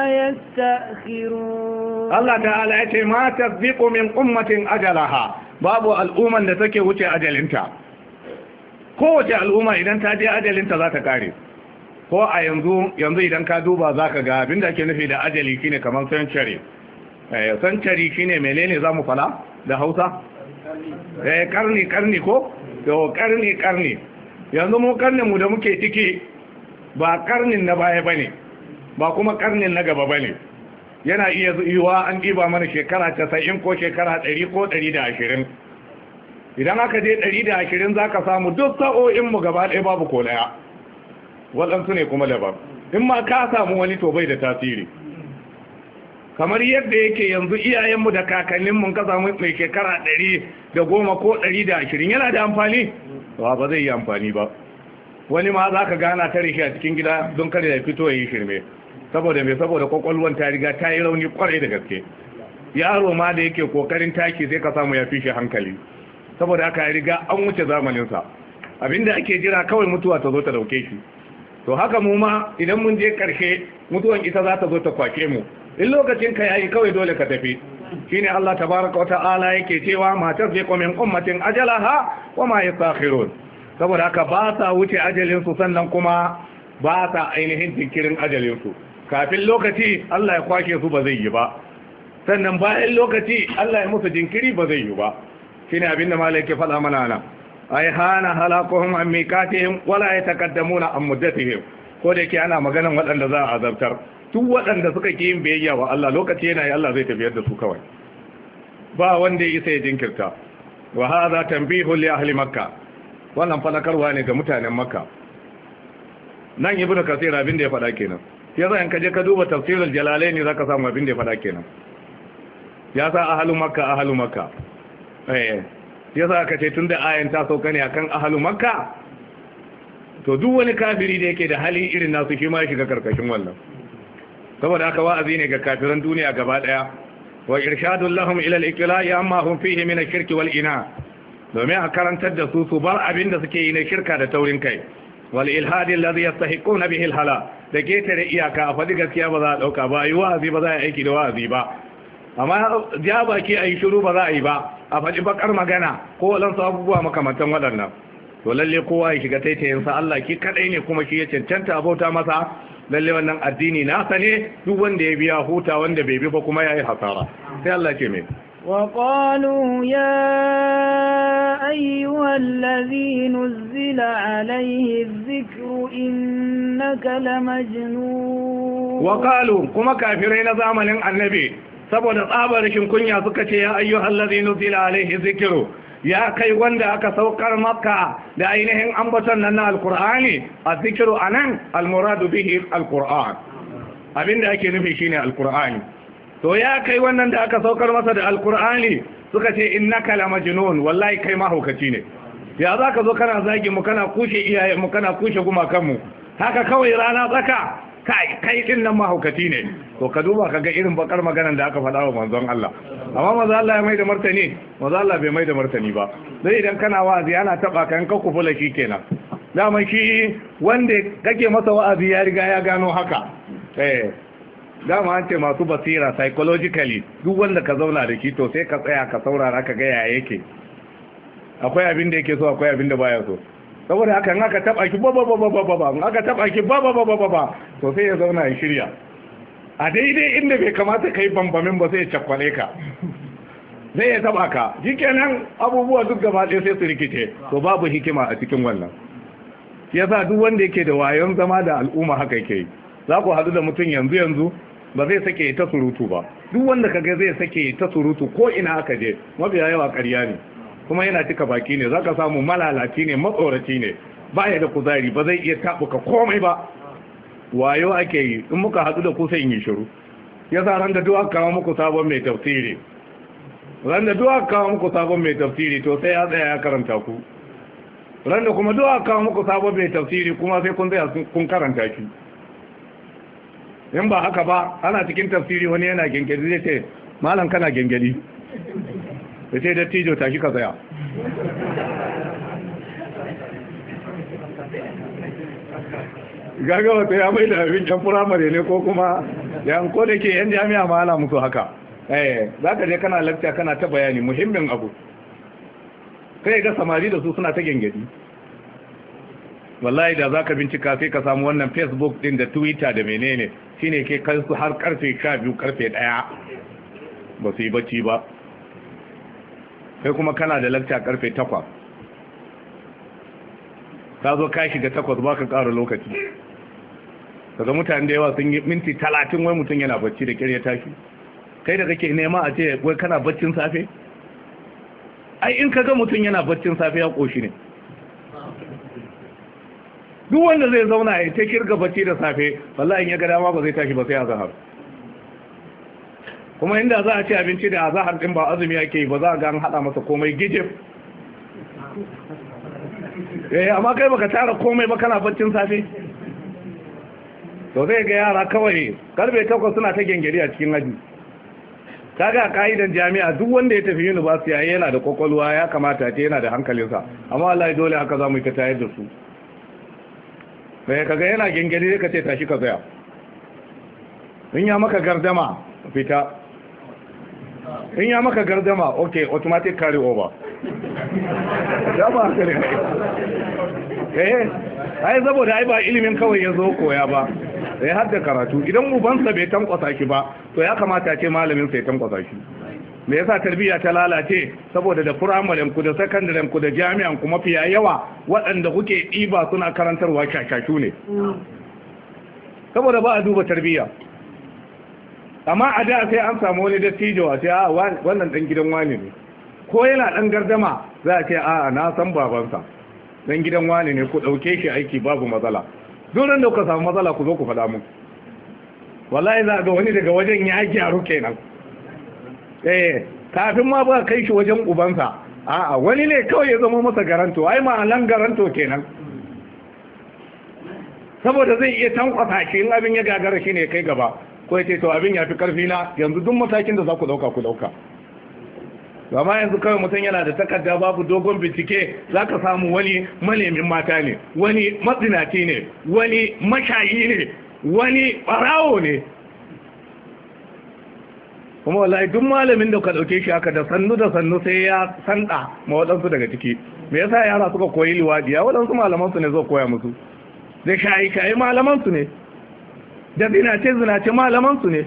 yastakhirun Allah ta'ala yace ma tasbiqu min ummatin ajalaha babu al'umman da take wuce ajalinta kowace al'umma idan ta je ajalinta za ta kare ko a yanzu yanzu idan ka duba za ka ga abinda ake nufi da ajali shine kamar century eh century shine menene zamu fala da Hausa eh karni karni ko to karni karni yanzu mu karnin mu da muke ciki ba karnin na baya bane ba kuma karnin na gaba bane yana iya yiwa an diba mana shekara casa'in ko shekara ɗari ko ɗari da ashirin idan aka je ɗari da ashirin zaka samu duk sa'o'in mu gaba ɗaya babu ko daya waɗansu ne kuma daban in ma ka samu wani to bai da tasiri kamar yadda yake yanzu iyayenmu da kakanninmu ka samu mai shekara ɗari da goma ko ɗari da ashirin yana da amfani ba ba zai yi amfani ba wani ma za ka gana ta rishi a cikin gida don kare da fito ya yi shirme saboda mai saboda kwakwalwan ta riga ta yi rauni kwarai da gaske yaro ma da yake kokarin taki sai ka samu ya fi shi hankali saboda aka ya riga an wuce zamaninsa abinda ake jira kawai mutuwa ta zo ta dauke shi to haka mu ma idan mun je karshe mutuwan ita za ta zo ta kwake mu in lokacin ka yayi kawai dole ka tafi shine Allah tabaraka wata'ala yake cewa ma tasbiqu min ummatin ajalaha wa ma yastakhirun saboda haka ba sa wuce ajalin su sannan kuma ba sa ainihin jinkirin ajalin su kafin lokaci Allah ya kwake su ba zai yi ba sannan bayan lokaci Allah ya musu jinkiri ba zai yi ba shine abinda malai ke faɗa mana nan ay hana halakuhum an miqatihim wala yataqaddamuna an muddatihim ko da yake ana maganan waɗanda za a azabtar duk waɗanda suka ki yin biyayya wa Allah lokaci yana yi Allah zai tafiyar da su kawai ba wanda ya isa ya jinkirta wa hadha tanbihu li ahli makkah wannan falakarwa ne ga mutanen makka nan ibnu kasir abin da ya faɗa kenan sai zan ka je ka duba tafsirul jalalaini zaka samu abin da ya faɗa kenan ya sa ahlu makka ahlu makka eh yasa aka ce tunda ayan ta sauka ne akan ahlu makka to duk wani kafiri da yake da hali irin nasu shi ma ya shiga karkashin wannan saboda haka wa'azi ne ga kafiran duniya gaba daya wa irshadul lahum ila al-iqla'i amma hum fihi min ash-shirki wal ina domin a karantar da su su bar abin da suke yi na shirka da taurin kai wal ilhadi alladhi yastahiquna bihi al-hala da ketare iyaka a faɗi gaskiya ba za a dauka ba yi wa'azi ba za a aiki da wa'azi ba amma ja baki a yi shiru ba za a yi ba a faɗi bakar magana ko waɗansu abubuwa makamantan waɗannan to lalle kowa ya shiga taitayinsa Allah ki kadai ne kuma shi ya cancanta abota masa lalle wannan addini nasa ne duk wanda ya biya huta wanda bai bi ba kuma yayi hasara sai Allah ce mai وقالوا يا أيها الذي نزل عليه الذكر إنك لمجنون وقالوا كما كافرين زمن النبي saboda tsabar rashin kunya suka ce ya ayyuhal ladhi nuzila alaihi dhikru ya kai wanda aka saukar maka da ainihin ambaton nan na alqur'ani azzikiru anan almuradu bihi alqur'an abinda ake nufi shine alqur'ani to ya kai wannan da aka saukar masa da alqur'ani suka ce innaka la majnun wallahi kai mahaukaci ne ya zaka zo kana zagi mu kana kushe iyaye mu kana kushe gumakan mu haka kawai rana tsaka kai kai din nan mahaukaci ne to ka duba kaga irin bakar maganar da aka faɗa wa manzon Allah amma manzon Allah ya mai da martani manzon Allah bai mai da martani ba sai idan kana wa'azi ana taba kan ka kufula shi kenan dama shi wanda kake masa wa'azi ya riga ya gano haka eh dama an ce masu basira psychologically duk wanda ka zauna da shi to sai ka tsaya ka saurara ka ga yaya yake akwai abin da yake so akwai abin da baya so saboda haka in aka taba ki ba ba ba ba ba ba in aka taba ki ba ba ba ba ba to sai ya zauna ya shirya a daidai inda bai kamata kai bambamin ba sai ya cakwale ka zai ya taba ka shikenan abubuwa duk gaba ɗaya sai su rikice to babu hikima a cikin wannan yasa duk wanda yake da wayon zama da al'umma haka yake za ku haɗu da mutum yanzu yanzu ba zai sake ta surutu ba duk wanda kaga zai sake ta surutu ko ina aka je mabiya yawa ƙarya ne kuma yana cika baki ne zaka samu malalaci ne matsoraci ne baya da kuzari ba zai iya tabuka komai ba wayo ake yi in muka hadu da ku sai in yi shiru yasa ran da duwa kawo muku sabon mai tafsiri ran da duwa kawo muku sabon mai tafsiri to sai ya tsaya ya karanta ku ran da kuma duwa kawo muku sabon mai tafsiri kuma sai kun tsaya kun karanta shi in ba haka ba ana cikin tafsiri wani yana gengedi zai ce malam kana gengedi da sai dattijo tashi ka tsaya gaga wata ya mai da abin can firamare ne ko kuma yan ko da ke yan jami'a ma ana musu haka eh za ka je kana lakta kana ta bayani muhimmin abu kai ga samari da su suna ta gengedi wallahi da za ka bincika sai ka samu wannan facebook din da twitter da menene shine ke kai su har karfe sha biyu karfe daya ba su yi bacci ba kai kuma kana da lakta karfe takwas ka zo ka shiga takwas ba ka ƙara lokaci daga mutane da yawa sun yi minti talatin wai mutum yana bacci da ƙirya tashi kai da kake nema a ce wai kana baccin safe ai in ka ga mutum yana baccin safe ya ƙoshi ne duk wanda zai zauna ya ta kirga bacci da safe wallahi in ya ga dama ba zai tashi ba sai a zahar kuma inda za a ci abinci da azahar din ba azumi yake ba za a ga an hada masa komai gijif eh amma kai baka tara komai ba kana baccin safe to zai ga yara kawai karfe takwas suna ta gengeri a cikin aji kaga kaidan jami'a duk wanda ya tafi university yayi yana da kokolwa ya kamata ce yana da hankalinsa amma wallahi dole haka za mu yi ta tayar da su sai kaga yana gengeri sai ka ce tashi ka tsaya in ya maka gardama fita in ya maka gardama okay automatic carry over ya ba haka ne eh ai saboda ai ba ilimin kawai ya zo koya ba sai har da karatu idan ubansa bai tankwasa shi ba to ya kamata ce malamin sai tankwasa shi me yasa tarbiyya ta lalace saboda da firamaren ku da sakandaren ku da jami'an ku mafiya yawa waɗanda kuke ɗiba suna karantarwa shashashu ne saboda ba a duba tarbiyya amma a da sai an samu wani dattijo a ce a wannan dan gidan wani ne ko yana dan gardama za a ce a na san babansa dan gidan wani ne ku dauke shi aiki babu matsala duk da ku samu matsala ku zo ku faɗa mu wallahi za ga wani daga wajen ya gyaru kenan eh kafin ma ba kai shi wajen ubansa a'a wani ne kawai ya zama masa garanto ai ma lan garanto kenan saboda zai iya tankwasa shi in abin ya gagara shi ne kai gaba ko ya ce to abin ya fi karfi na yanzu duk matakin da za ku dauka ku dauka. Amma yanzu kawai mutum yana da takarda babu dogon bincike za ka samu wani manemin mata ne, wani matsinaci ne, wani mashayi ne, wani barawo ne. Kuma wallahi duk malamin da ka dauke shi haka da sannu da sannu sai ya sanda ma waɗansu daga ciki. Me yasa yara suka koyi liwadi? Ya waɗansu malaman su ne zo koya musu. Da shayi shayi malaman su ne. Da zinace zinace malaman su ne.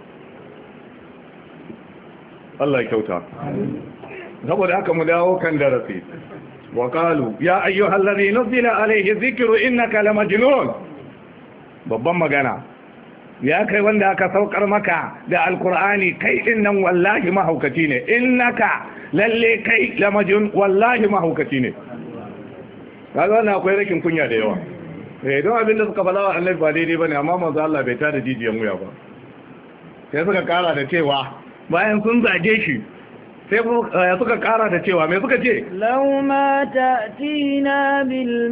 Allah ya kyauta. Saboda haka mu dawo kan darasi. Wa qalu ya ayyuhal ladhi nuzila alayhi dhikru innaka lamajnun. Babban magana. Ya kai wanda aka saukar maka da alkur'ani kai din nan wallahi mahaukaci ne. Innaka lalle kai lamajnun wallahi mahaukaci ne. Kaga wannan akwai rashin kunya da yawa. Eh don abin da suka fada wa Annabi ba daidai bane amma manzo Allah bai tada jijiyan wuya ba. Sai suka kara da cewa bayan sun zage shi sai suka kara da cewa mai suka ce law ma ta'tina bil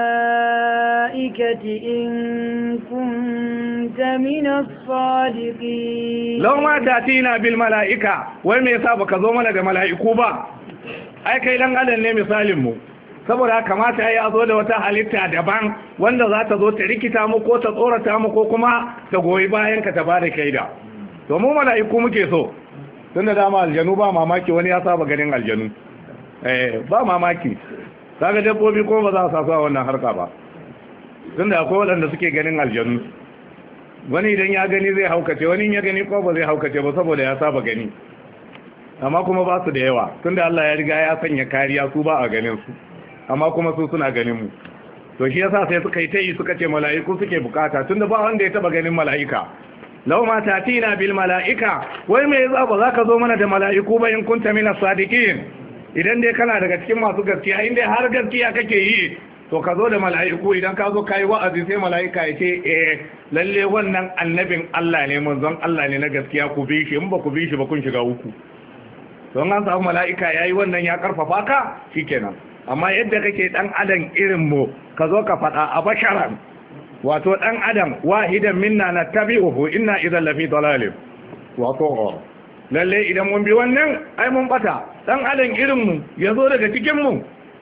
mala'ikati in kunta min as-sadiqin. Law ma ta'tina bil mala'ika, wai me yasa baka zo mana da mala'iku ba? Ai kai dan adam ne misalin mu, saboda kamata yayi a zo da wata halitta daban wanda za ta zo ta rikita mu ko ta tsorata mu ko kuma ta goyi bayan ka ta bada kaida. To mu mala'iku muke so, tunda dama aljanu ba mamaki wani ya saba ganin aljanu, eh ba mamaki, kaga dabbobi ko ba za su sa wannan harka ba, tunda akwai waɗanda suke ganin aljanu, wani idan ya gani zai haukace, wani ya gani ko ba zai haukace ba saboda ya saba gani, amma kuma ba su da yawa, tunda Allah ya riga ya sanya kariya su ba a ganin su, amma kuma su suna ganin mu. To shi yasa sai suka yi ta yi suka ce mala'iku suke bukata, tunda ba wanda ya taba ganin mala'ika. Lau ma tatina bil mala'ika, wai me yasa ba za ka zo mana da mala'iku ba in kunta min as-sadiqin? Idan dai kana daga cikin masu gaskiya, in dai har gaskiya kake yi, to ka zo da mala'iku. Idan ka zo kai wa'azi sai mala'ika ya ce eh lalle wannan annabin Allah ne, manzon Allah ne na gaskiya, ku bi shi, in ba ku bi shi ba kun shiga uku. Don an samu mala'ika yayi wannan ya karfafa ka shikenan. Amma yadda kake dan adam irin mu, ka zo ka fada a basharan, wato dan adam wahidan minna nattabi'uhu inna idhan lafi dalalin, wato lalle idan mun bi wannan ai mun bata. Dan adam irin mu yazo daga cikin mu,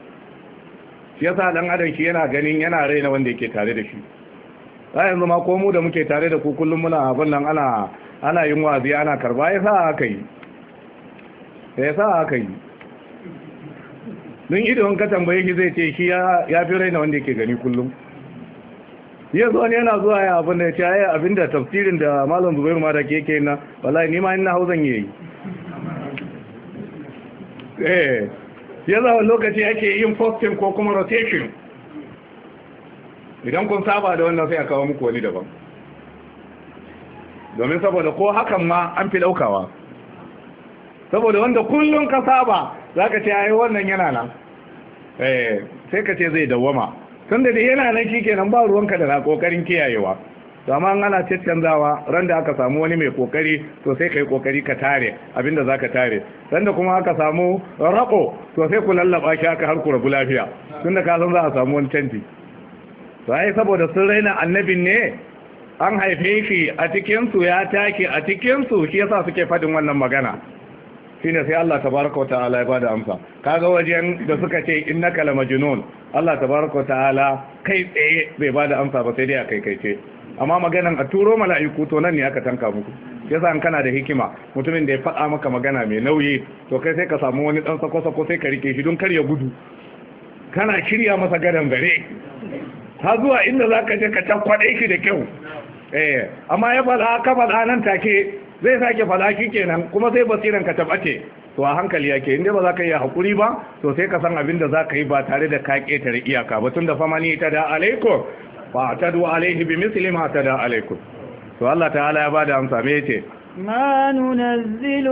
yasa dan adam shi yana ganin yana raina wanda yake tare da shi. Sai yanzu ma ko mu da muke tare da ku kullum muna abin nan ana ana yin wazi ana karba, yasa haka yi yasa haka yi don idan ka tambaye shi zai ce shi ya fi raina wanda yake gani kullum. Yanzu wani yana zuwa ya abin da ya ce ya abin da tafsirin da malam Zubairu ma da ke yake na wallahi ni ma ina hauzan yayi. Eh ya zawo lokaci ake yin posting ko kuma rotation. Idan kun saba da wannan sai a kawo muku wani daban. Domin saboda ko hakan ma an fi daukawa. Saboda wanda kullum ka saba zaka ce ai wannan yana nan. Eh sai ka ce zai dawwama. Tunda da yana nan shikenan ba ruwanka da kokarin kiyayewa. To amma an ana canzawa ran da aka samu wani mai kokari to sai kai kokari ka tare abinda zaka tare. Sanda kuma aka samu rako to sai ku lallaba shi aka har ku rabu lafiya. Tunda ka san za a samu wani canji. To ai saboda sun raina annabin ne, an haife shi a cikin su ya take a cikin su, shi yasa suke fadin wannan magana. Shine sai Allah tabaraka wa ta'ala ya bada amsa. Kaga wajen da suka ce innaka lamajnun, Allah tabaraka wa ta'ala kai tsaye bai bada amsa ba sai dai a kai kai ce. Amma maganan a turo mala'iku to nan ne aka tanka muku. Yasa an kana da hikima, mutumin da ya faɗa maka magana mai nauyi to kai sai ka samu wani dan sako sako sai ka rike shi don kar ya gudu. Kana shirya masa gadan gare. Ha zuwa inda zaka je ka takwade shi da kyau. Eh amma ya fada ka fada nan take zai sake falaki kenan kuma sai basiran ka tabace. To a hankali yake, inda ba za ka yi hakuri ba to sai ka san abin da za ka yi ba tare da ka ketare iyaka ba, tunda fa mani ta da alaikum fa tadu alaihi bi misli ma tada alaikum. To Allah ta'ala ya bada amsa me yace ما ننزل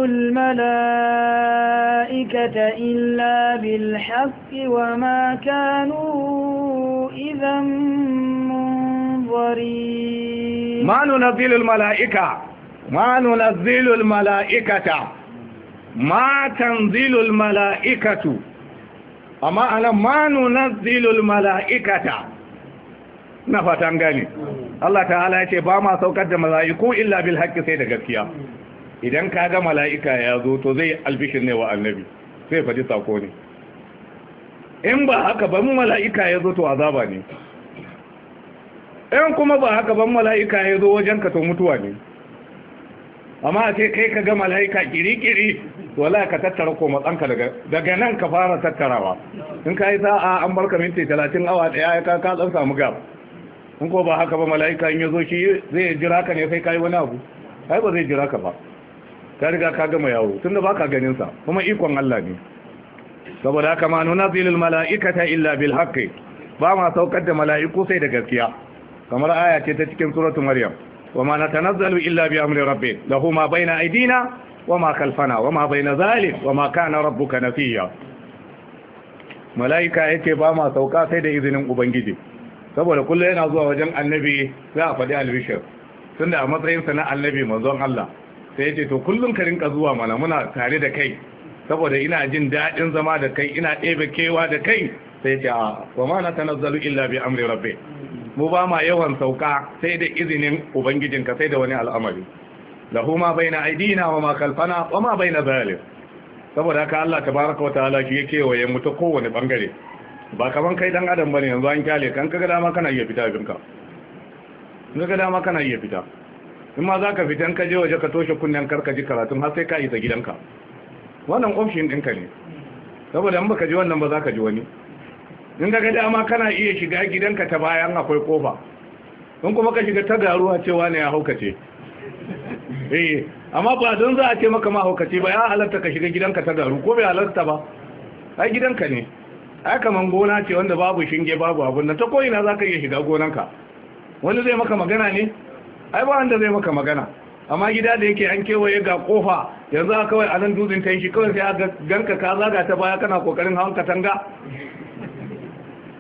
الملائكة إلا بالحق وما كانوا إذا منظرين. ما ننزل الملائكة ما ننزل الملائكة ما تنزل الملائكة أما أنا ما ننزل الملائكة نفتن غني Allah ta'ala ya ce ba ma saukar da mala'iku illa bil haqqi sai da gaskiya idan ka ga mala'ika ya zo to zai albishin ne wa annabi sai faɗi sako ne in ba haka ban mala'ika ya zo to azaba ne in kuma ba haka ban mala'ika ya zo wajen ka to mutuwa ne amma a ce kai ka ga mala'ika kiri-kiri wala ka tattara ko matsanka daga daga nan ka fara tattarawa in ka yi sa'a an barka minti talatin awa daya ya ka ka dan samu gab in ko ba haka ba mala'ika in ya zo shi zai jira ka ne sai kai wani abu ai ba zai jira ka ba ka riga ka gama yawo tunda baka ganin sa kuma ikon Allah ne saboda haka ma nunazilul mala'ikata illa bil haqqi ba ma saukar da mala'iku sai da gaskiya kamar aya ce ta cikin suratu maryam wama natanazzalu illa bi amri rabbik lahu ma baina aydina wama khalfana wama baina zalik wama kana rabbuka nafiya mala'ika yake ba ma sauka sai da izinin ubangiji saboda kullu yana zuwa wajen annabi za a faɗi albishir tunda a matsayinsa na annabi manzon Allah sai yace to kullun ka rinka zuwa mana muna tare da kai saboda ina jin daɗin zama da kai ina ɗebe kewa da kai sai ce a wa ma na tanazzalu illa bi amri rabbi mu ba ma yawan sauka sai da izinin ubangijinka sai da wani al'amari lahu ma baina aidina wa ma khalfana wa ma baina zalim saboda haka Allah tabaraka wa ta'ala shi yake waye mu ta kowane bangare ba kaman kai dan adam bane yanzu an kyale kan kaga dama kana iya fita binka kaga dama kana iya fita in ma zaka fitan ka je waje ka toshe kunnen karka ji karatun har sai ka yi ta gidanka wannan option ɗinka ne saboda in baka ji wannan ba za ka ji wani in daga dama kana iya shiga gidanka ta bayan akwai kofa in kuma ka shiga ta garuwa cewa ne ya haukace eh amma ba don za a ce maka ma haukace ba ya halatta ka shiga gidanka ta garu ko bai halatta ba ai gidanka ne ai kaman gona ce wanda babu shinge babu abun nan ta ko'ina za ka iya shiga gonanka wani zai maka magana ne ai ba wanda zai maka magana amma gida da yake an kewaye ga kofa yanzu a kawai a nan dutsen ta yi shi kawai sai a ganka ka zaga ta baya kana kokarin hawan katanga